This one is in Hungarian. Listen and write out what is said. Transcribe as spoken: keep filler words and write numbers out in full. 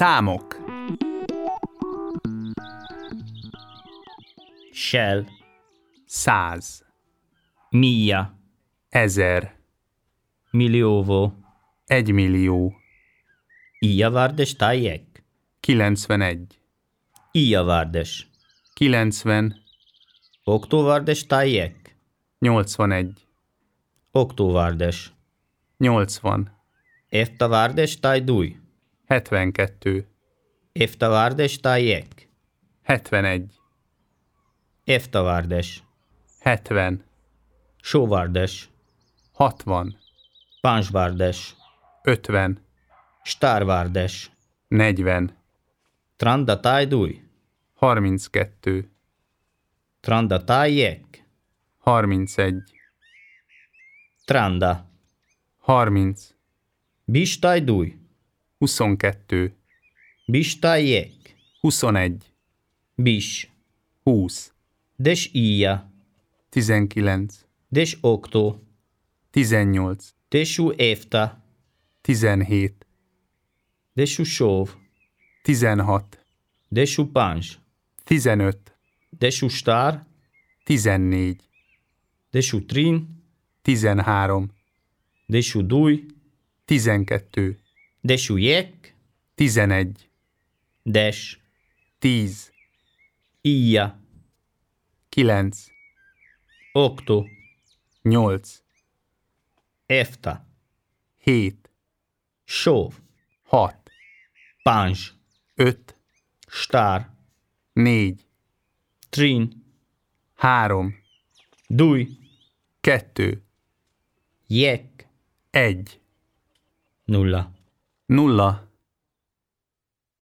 Számok. Shell, Száz. mia, Ezer. miliovo, Egymillió. ijavardes tájek, Kilencvenegy. ijavardes, Kilencven. októvardes tájek, Nyolcvanegy. októvardes, Nyolcvan. eftavardes tájdúj, Hetvenkettő. eftavardes tájek, Hetvenegy. eftavardes, Hetven. sóvardes, Hatvan. pánsvardes, Ötven. stárvardes, Negyven. tranda tájdúj, Harminckettő. tranda tájek, Harmincegy. tranda, Harminc. bis tájdúj, Huszonkettő. bis tájek, Huszonegy. bis, Húsz. des ija, Tizenkilenc. des októ, Tizennyolc. desú efta, Tizenhét. desú sóv, Tizenhat. desú páns, Tizenöt. desú stár, Tizennégy. desú trin, Tizenhárom. desú dúj, Tizenkettő. desú jek, Tizenegy. des, Tíz. ija, Kilenc. októ, Nyolc. efta, Hét. sóv, Hat. páns, Öt. stár, Négy. trin, Három. dúj, Kettő. jek, Egy. nulla. Nulla.